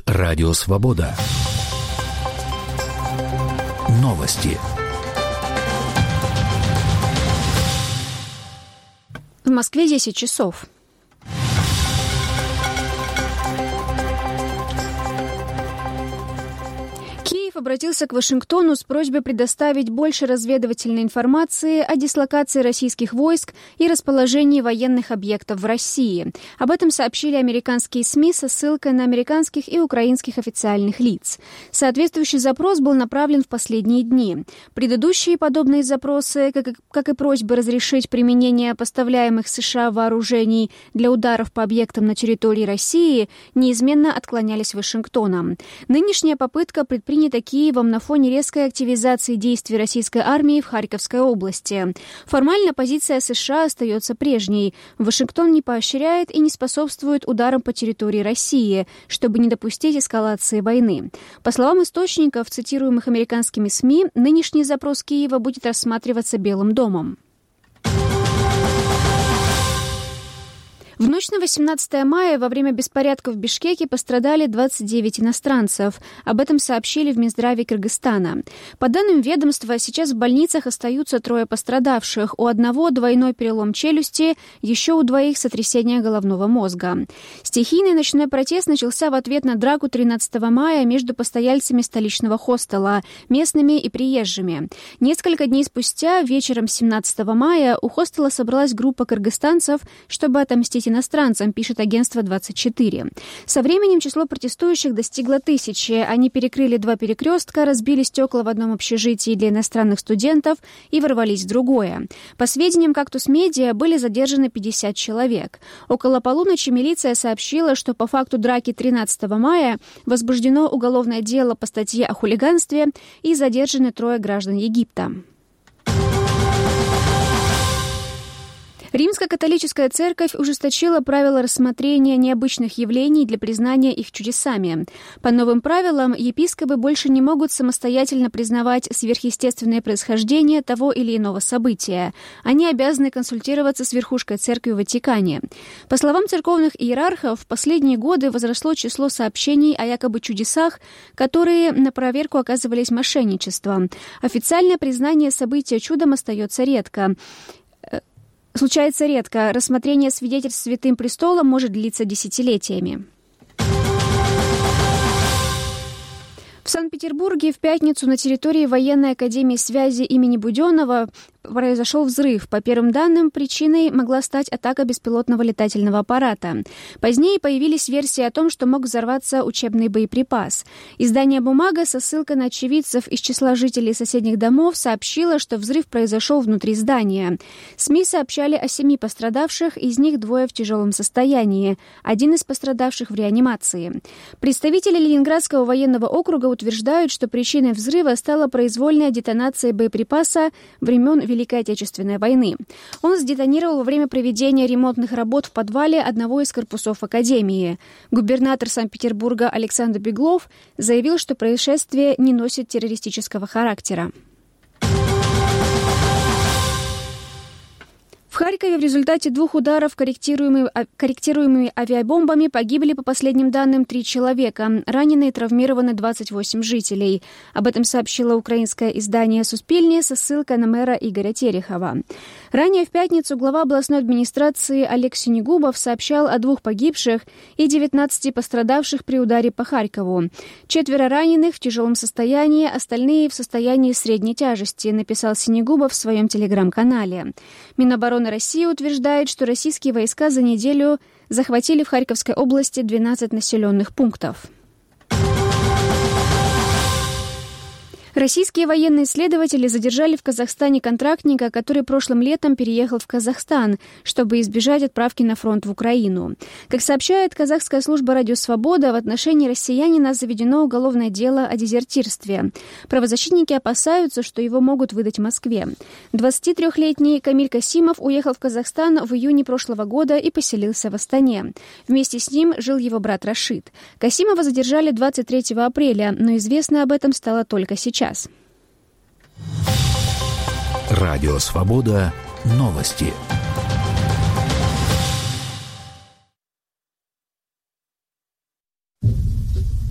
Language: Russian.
Радио Свобода. Новости. В Москве 10 часов. Киев обратился к Вашингтону с просьбой предоставить больше разведывательной информации о дислокации российских войск и расположении военных объектов в России. Об этом сообщили американские СМИ со ссылкой на американских и украинских официальных лиц. Соответствующий запрос был направлен в последние дни. Предыдущие подобные запросы, как и просьбы разрешить применение поставляемых США вооружений для ударов по объектам на территории России, неизменно отклонялись Вашингтоном. Нынешняя попытка предпринята Киевом на фоне резкой активизации действий российской армии в Харьковской области. Формально позиция США остается прежней. Вашингтон не поощряет и не способствует ударам по территории России, чтобы не допустить эскалации войны. По словам источников, цитируемых американскими СМИ, нынешний запрос Киева будет рассматриваться Белым домом. В ночь на 18 мая во время беспорядков в Бишкеке пострадали 29 иностранцев. Об этом сообщили в Минздраве Кыргызстана. По данным ведомства, сейчас в больницах остаются 3 пострадавших. У одного двойной перелом челюсти, еще у 2 сотрясение головного мозга. Стихийный ночной протест начался в ответ на драку 13 мая между постояльцами столичного хостела, местными и приезжими. Несколько дней спустя, вечером 17 мая, у хостела собралась группа кыргызстанцев, чтобы отомстить иностранцам, пишет агентство 24. Со временем число протестующих достигло 1000. Они перекрыли 2 перекрестка, разбили стекла в одном общежитии для иностранных студентов и ворвались в другое. По сведениям «Кактус Медиа», были задержаны 50 человек. Около полуночи милиция сообщила, что по факту драки 13 мая возбуждено уголовное дело по статье о хулиганстве и задержаны 3 граждан Египта. Римско-католическая церковь ужесточила правила рассмотрения необычных явлений для признания их чудесами. По новым правилам, епископы больше не могут самостоятельно признавать сверхъестественное происхождение того или иного события. Они обязаны консультироваться с верхушкой церкви в Ватикане. По словам церковных иерархов, в последние годы возросло число сообщений о якобы чудесах, которые на проверку оказывались мошенничеством. Официальное признание события чудом случается редко. Рассмотрение свидетельств Святым Престолом может длиться десятилетиями. В Санкт-Петербурге в пятницу на территории Военной академии связи имени Буденного произошел взрыв. По первым данным, причиной могла стать атака беспилотного летательного аппарата. Позднее появились версии о том, что мог взорваться учебный боеприпас. Издание «Бумага» со ссылкой на очевидцев из числа жителей соседних домов сообщило, что взрыв произошел внутри здания. СМИ сообщали о 7 пострадавших, из них 2 в тяжелом состоянии. 1 из пострадавших в реанимации. Представители Ленинградского военного округа утверждают, что причиной взрыва стала произвольная детонация боеприпаса времен Великой Отечественной войны. Он сдетонировал во время проведения ремонтных работ в подвале одного из корпусов Академии. Губернатор Санкт-Петербурга Александр Беглов заявил, что происшествие не носит террористического характера. В Харькове в результате 2 ударов корректируемыми авиабомбами погибли, по последним данным, 3 человека. Ранены и травмированы 28 жителей. Об этом сообщило украинское издание «Суспильне» со ссылкой на мэра Игоря Терехова. Ранее в пятницу глава областной администрации Олег Синегубов сообщал о 2 погибших и 19 пострадавших при ударе по Харькову. 4 раненых в тяжелом состоянии, остальные в состоянии средней тяжести, написал Синегубов в своем телеграм-канале. Минобороны России утверждает, что российские войска за неделю захватили в Харьковской области 12 населенных пунктов. Российские военные следователи задержали в Казахстане контрактника, который прошлым летом переехал в Казахстан, чтобы избежать отправки на фронт в Украину. Как сообщает казахская служба «Радио Свобода», в отношении россиянина заведено уголовное дело о дезертирстве. Правозащитники опасаются, что его могут выдать в Москве. 23-летний Камиль Касимов уехал в Казахстан в июне прошлого года и поселился в Астане. Вместе с ним жил его брат Рашид. Касимова задержали 23 апреля, но известно об этом стало только сейчас. Радио Свобода. Новости.